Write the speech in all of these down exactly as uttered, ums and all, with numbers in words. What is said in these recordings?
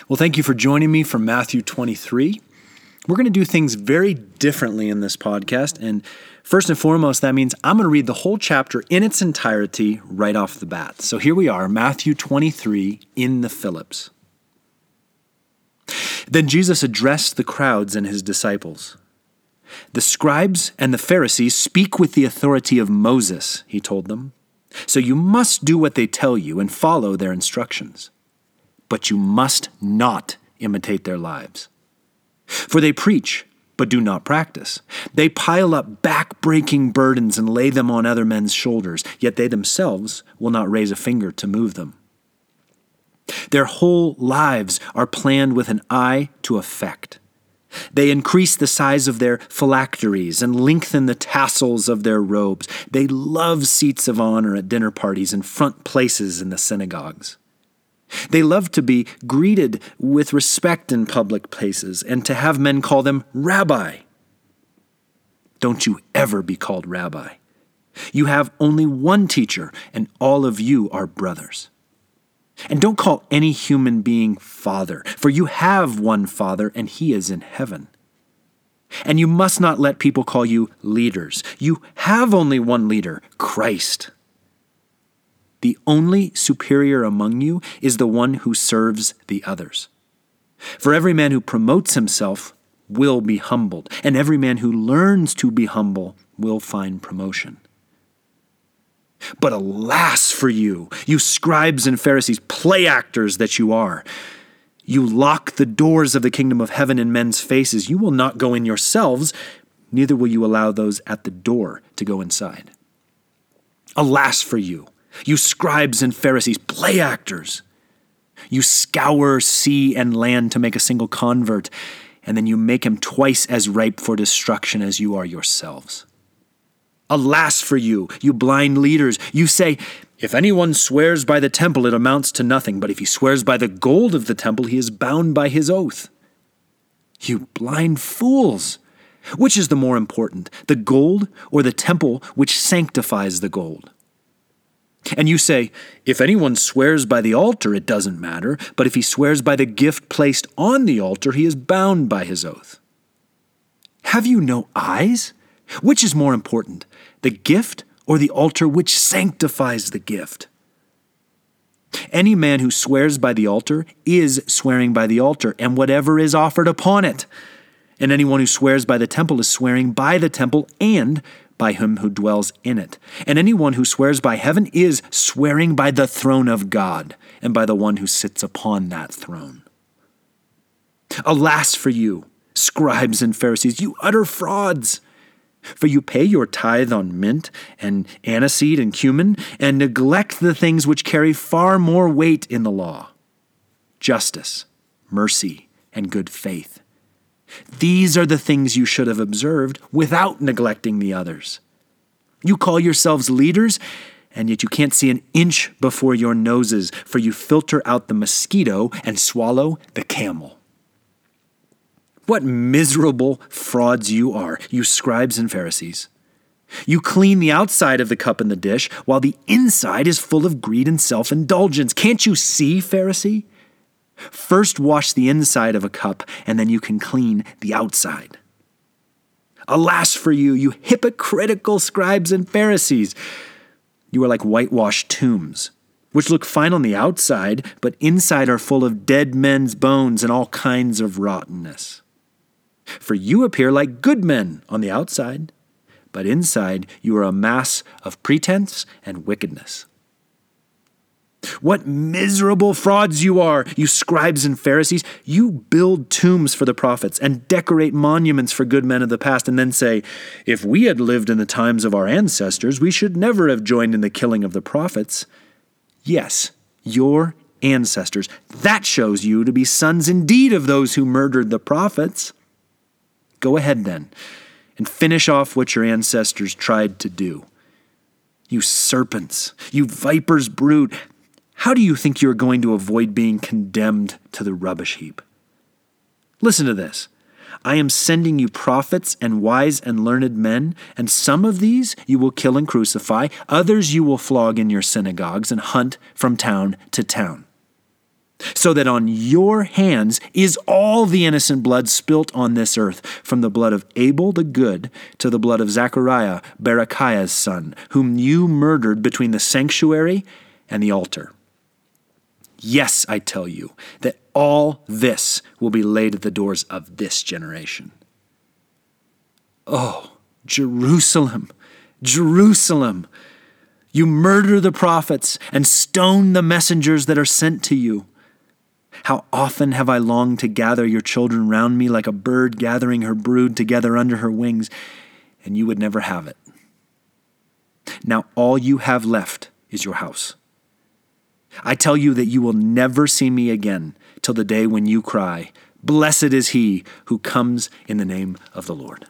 Well, thank you for joining me for Matthew twenty-three. We're going to do things very differently in this podcast, and first and foremost, that means I'm going to read the whole chapter in its entirety right off the bat. So here we are, Matthew twenty-three in the Phillips. Then Jesus addressed the crowds and his disciples. "The scribes and the Pharisees speak with the authority of Moses," he told them. "So you must do what they tell you and follow their instructions. But you must not imitate their lives. For they preach, but do not practice. They pile up back-breaking burdens and lay them on other men's shoulders, yet they themselves will not raise a finger to move them. Their whole lives are planned with an eye to effect. They increase the size of their phylacteries and lengthen the tassels of their robes. They love seats of honor at dinner parties and front places in the synagogues. They love to be greeted with respect in public places and to have men call them rabbi. Don't you ever be called rabbi. You have only one teacher, and all of you are brothers. And don't call any human being father, for you have one Father, and he is in heaven. And you must not let people call you leaders. You have only one leader, Christ. The only superior among you is the one who serves the others. For every man who promotes himself will be humbled, and every man who learns to be humble will find promotion. But alas for you, you scribes and Pharisees, play actors that you are! You lock the doors of the kingdom of heaven in men's faces. You will not go in yourselves, neither will you allow those at the door to go inside. Alas for you! You scribes and Pharisees, play actors! You scour sea and land to make a single convert, and then you make him twice as ripe for destruction as you are yourselves. Alas for you, you blind leaders! You say, if anyone swears by the temple, it amounts to nothing, but if he swears by the gold of the temple, he is bound by his oath. You blind fools! Which is the more important, the gold or the temple which sanctifies the gold? And you say, if anyone swears by the altar, it doesn't matter, but if he swears by the gift placed on the altar, he is bound by his oath. Have you no eyes? Which is more important, the gift or the altar which sanctifies the gift? Any man who swears by the altar is swearing by the altar and whatever is offered upon it. And anyone who swears by the temple is swearing by the temple and by him who dwells in it. And anyone who swears by heaven is swearing by the throne of God and by the one who sits upon that throne. Alas for you, scribes and Pharisees, you utter frauds! For you pay your tithe on mint and aniseed and cumin, and neglect the things which carry far more weight in the law: justice, mercy, and good faith. These are the things you should have observed without neglecting the others. You call yourselves leaders, and yet you can't see an inch before your noses, for you filter out the mosquito and swallow the camel. What miserable frauds you are, you scribes and Pharisees! You clean the outside of the cup and the dish, while the inside is full of greed and self-indulgence. Can't you see, Pharisee? First wash the inside of a cup, and then you can clean the outside. Alas for you, you hypocritical scribes and Pharisees! You are like whitewashed tombs, which look fine on the outside, but inside are full of dead men's bones and all kinds of rottenness. For you appear like good men on the outside, but inside you are a mass of pretense and wickedness. What miserable frauds you are, you scribes and Pharisees! You build tombs for the prophets and decorate monuments for good men of the past, and then say, if we had lived in the times of our ancestors, we should never have joined in the killing of the prophets. Yes, your ancestors. That shows you to be sons indeed of those who murdered the prophets. Go ahead then, and finish off what your ancestors tried to do. You serpents, you vipers brood, how do you think you are going to avoid being condemned to the rubbish heap? Listen to this. I am sending you prophets and wise and learned men, and some of these you will kill and crucify, others you will flog in your synagogues and hunt from town to town. so that on your hands is all the innocent blood spilt on this earth, from the blood of Abel the good to the blood of Zechariah, Berechiah's son, whom you murdered between the sanctuary and the altar. Yes, I tell you that all this will be laid at the doors of this generation. Oh, Jerusalem, Jerusalem, you murder the prophets and stone the messengers that are sent to you. How often have I longed to gather your children round me like a bird gathering her brood together under her wings, and you would never have it. Now all you have left is your house. I tell you that you will never see me again till the day when you cry, "Blessed is he who comes in the name of the Lord."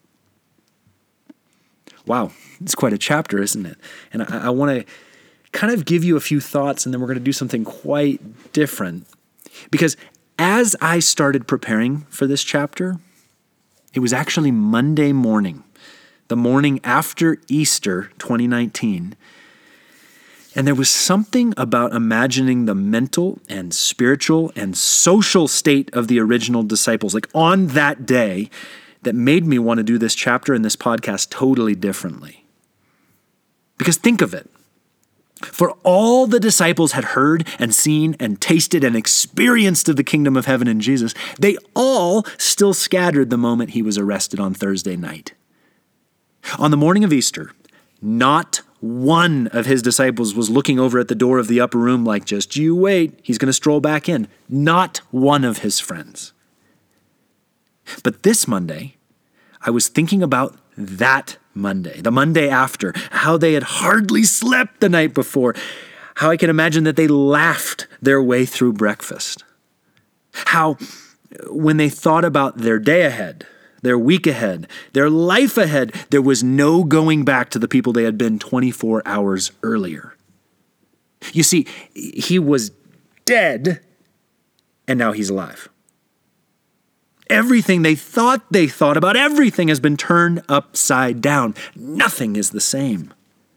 Wow, it's quite a chapter, isn't it? And I, I want to kind of give you a few thoughts, and then we're going to do something quite different. Because as I started preparing for this chapter, it was actually Monday morning, the morning after Easter twenty nineteen. And there was something about imagining the mental and spiritual and social state of the original disciples, like on that day, that made me want to do this chapter and this podcast totally differently. Because think of it. For all the disciples had heard and seen and tasted and experienced of the kingdom of heaven in Jesus, they all still scattered the moment he was arrested on Thursday night. On the morning of Easter, not one of his disciples was looking over at the door of the upper room like, just you wait, he's going to stroll back in. Not one of his friends. But this Monday, I was thinking about that Monday, the Monday after, how they had hardly slept the night before, how I can imagine that they laughed their way through breakfast, how when they thought about their day ahead, their week ahead, their life ahead, there was no going back to the people they had been twenty-four hours earlier. You see, he was dead, and now he's alive. Everything they thought they thought about everything has been turned upside down. Nothing is the same.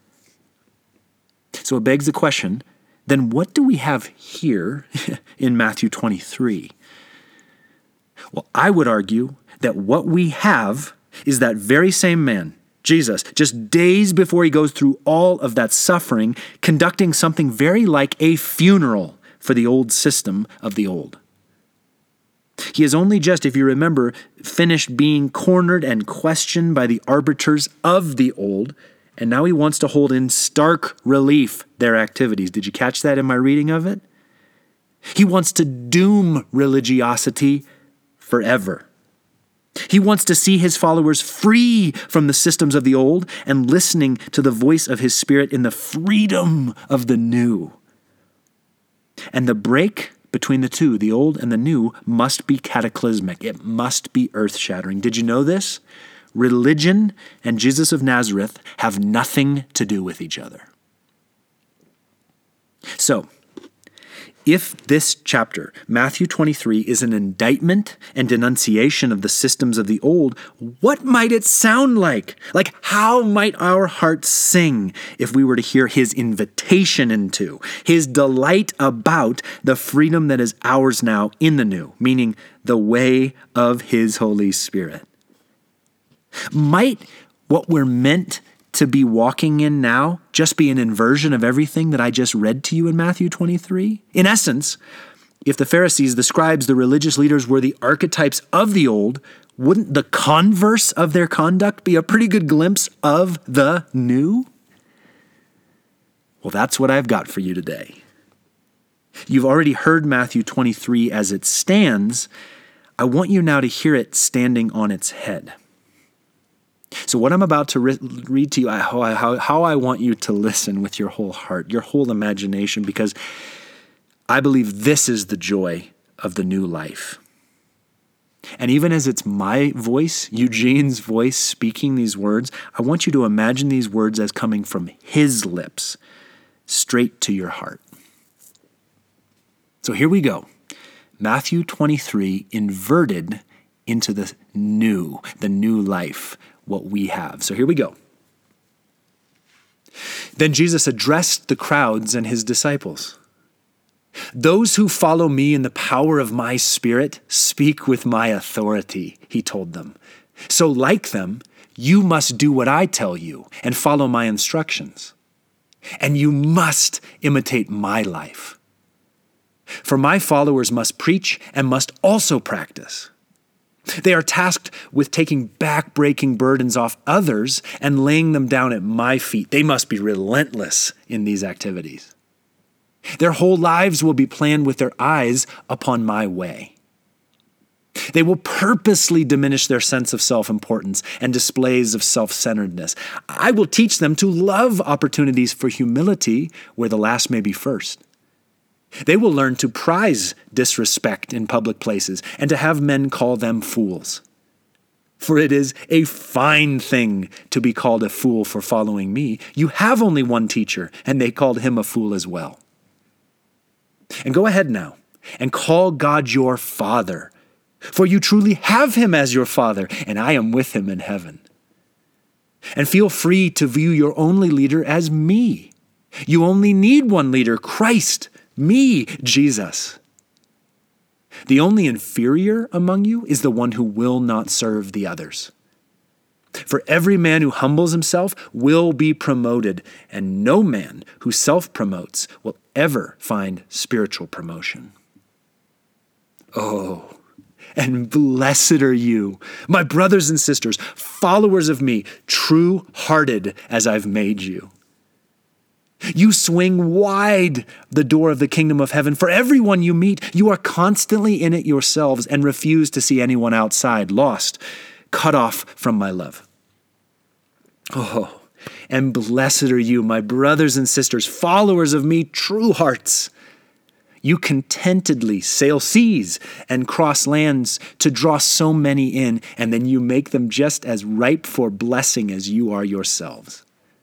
So it begs the question, then what do we have here in Matthew twenty-three? Well, I would argue that what we have is that very same man, Jesus, just days before he goes through all of that suffering, conducting something very like a funeral for the old system of the old. He has only just, if you remember, finished being cornered and questioned by the arbiters of the old, and now he wants to hold in stark relief their activities. Did you catch that in my reading of it? He wants to doom religiosity forever. He wants to see his followers free from the systems of the old and listening to the voice of his Spirit in the freedom of the new. And the break between the two, the old and the new, must be cataclysmic. It must be earth-shattering. Did you know this? Religion and Jesus of Nazareth have nothing to do with each other. So, if this chapter, Matthew twenty-three, is an indictment and denunciation of the systems of the old, what might it sound like? Like, how might our hearts sing if we were to hear his invitation into, his delight about the freedom that is ours now in the new, meaning the way of his Holy Spirit? Might what we're meant to be walking in now just be an inversion of everything that I just read to you in Matthew twenty-three? In essence, if the Pharisees, the scribes, the religious leaders were the archetypes of the old, wouldn't the converse of their conduct be a pretty good glimpse of the new? Well, that's what I've got for you today. You've already heard Matthew twenty-three as it stands. I want you now to hear it standing on its head. So what I'm about to re- read to you, I, how, how, how I want you to listen with your whole heart, your whole imagination, because I believe this is the joy of the new life. And even as it's my voice, Eugene's voice, speaking these words, I want you to imagine these words as coming from his lips, straight to your heart. So here we go. Matthew twenty-three, inverted into the new, the new life, what we have. So here we go. Then Jesus addressed the crowds and his disciples. Those who follow me in the power of my Spirit speak with my authority, he told them. So like them, you must do what I tell you and follow my instructions. And you must imitate my life. For my followers must preach and must also practice. They are tasked with taking back-breaking burdens off others and laying them down at my feet. They must be relentless in these activities. Their whole lives will be planned with their eyes upon my way. They will purposely diminish their sense of self-importance and displays of self-centeredness. I will teach them to love opportunities for humility where the last may be first. They will learn to prize disrespect in public places and to have men call them fools. For it is a fine thing to be called a fool for following me. You have only one teacher, and they called him a fool as well. And go ahead now and call God your Father, for you truly have him as your Father, and I am with him in heaven. And feel free to view your only leader as me. You only need one leader, Christ, me, Jesus. The only inferior among you is the one who will not serve the others. For every man who humbles himself will be promoted, and no man who self-promotes will ever find spiritual promotion. Oh, and blessed are you, my brothers and sisters, followers of me, true-hearted as I've made you. You swing wide the door of the kingdom of heaven for everyone you meet. You are constantly in it yourselves and refuse to see anyone outside, lost, cut off from my love. Oh, and blessed are you, my brothers and sisters, followers of me, true hearts. You contentedly sail seas and cross lands to draw so many in, and then you make them just as ripe for blessing as you are yourselves.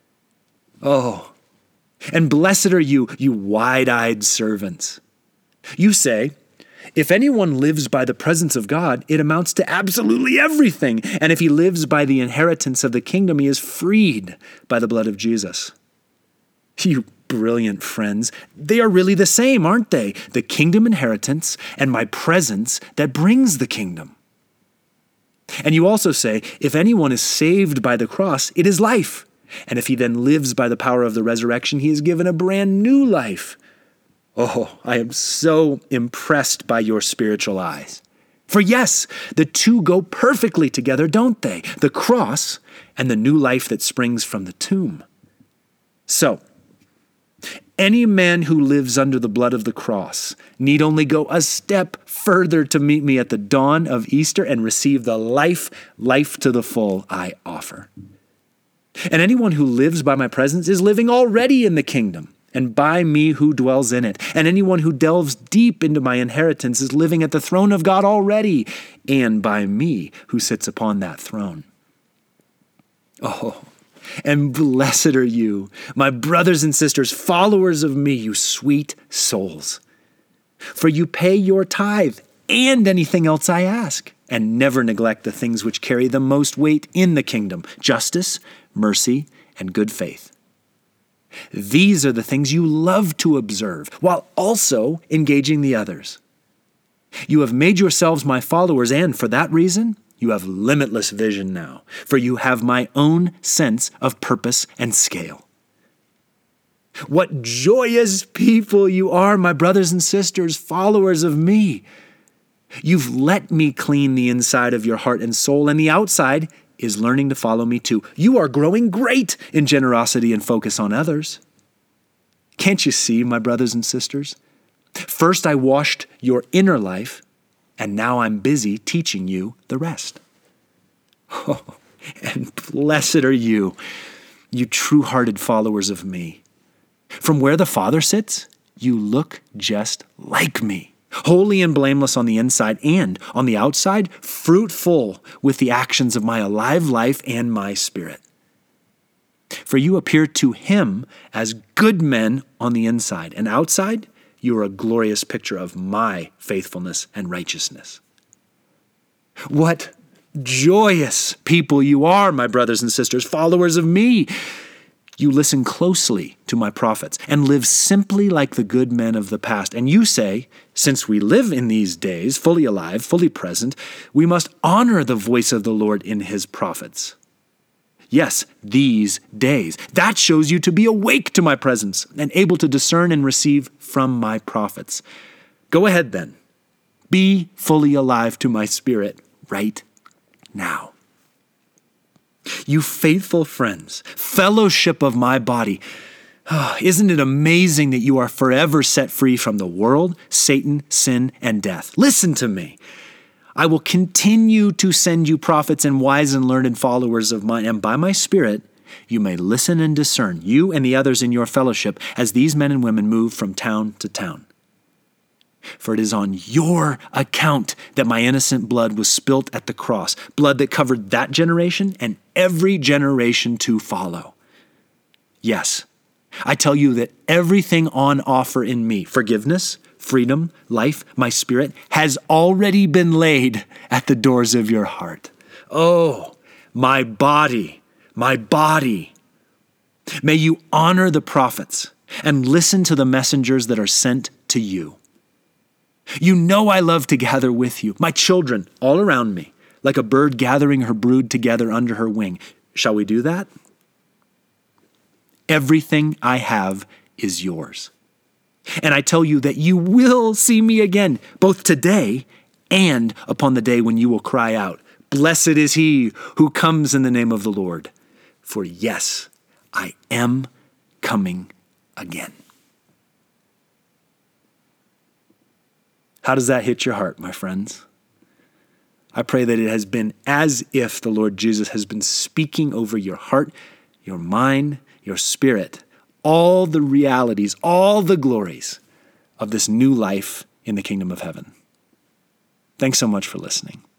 Oh, and blessed are you, you wide-eyed servants. You say, if anyone lives by the presence of God, it amounts to absolutely everything. And if he lives by the inheritance of the kingdom, he is freed by the blood of Jesus. You brilliant friends, they are really the same, aren't they? The kingdom inheritance and my presence that brings the kingdom. And you also say, if anyone is saved by the cross, it is life. And if he then lives by the power of the resurrection, he is given a brand new life. Oh, I am so impressed by your spiritual eyes. For yes, the two go perfectly together, don't they? The cross and the new life that springs from the tomb. So, any man who lives under the blood of the cross need only go a step further to meet me at the dawn of Easter and receive the life, life to the full I offer. And anyone who lives by my presence is living already in the kingdom, and by me who dwells in it. And anyone who delves deep into my inheritance is living at the throne of God already, and by me who sits upon that throne. Oh, and blessed are you, my brothers and sisters, followers of me, you sweet souls. For you pay your tithe and anything else I ask, and never neglect the things which carry the most weight in the kingdom, justice, mercy, and good faith. These are the things you love to observe, while also engaging the others. You have made yourselves my followers, and for that reason, you have limitless vision now, for you have my own sense of purpose and scale. What joyous people you are, my brothers and sisters, followers of me. You've let me clean the inside of your heart and soul, and the outside is learning to follow me too. You are growing great in generosity and focus on others. Can't you see, my brothers and sisters? First I washed your inner life, and now I'm busy teaching you the rest. Oh, and blessed are you, you true-hearted followers of me. From where the Father sits, you look just like me. Holy and blameless on the inside, and on the outside, fruitful with the actions of my alive life and my spirit. For you appear to him as good men on the inside, and outside, you are a glorious picture of my faithfulness and righteousness. What joyous people you are, my brothers and sisters, followers of me. You listen closely to my prophets and live simply like the good men of the past. And you say, since we live in these days, fully alive, fully present, we must honor the voice of the Lord in his prophets. Yes, these days. That shows you to be awake to my presence and able to discern and receive from my prophets. Go ahead then. Be fully alive to my spirit right now. You faithful friends, fellowship of my body, oh, isn't it amazing that you are forever set free from the world, Satan, sin, and death? Listen to me. I will continue to send you prophets and wise and learned followers of mine, and by my Spirit you may listen and discern, you and the others in your fellowship, as these men and women move from town to town. For it is on your account that my innocent blood was spilt at the cross, blood that covered that generation and every generation to follow. Yes, I tell you that everything on offer in me, forgiveness, freedom, life, my spirit, has already been laid at the doors of your heart. Oh, my body, my body. May you honor the prophets and listen to the messengers that are sent to you. You know I love to gather with you, my children all around me, like a bird gathering her brood together under her wing. Shall we do that? Everything I have is yours. And I tell you that you will see me again, both today and upon the day when you will cry out, "Blessed is he who comes in the name of the Lord." For yes, I am coming again. How does that hit your heart, my friends? I pray that it has been as if the Lord Jesus has been speaking over your heart, your mind, your spirit, all the realities, all the glories of this new life in the kingdom of heaven. Thanks so much for listening.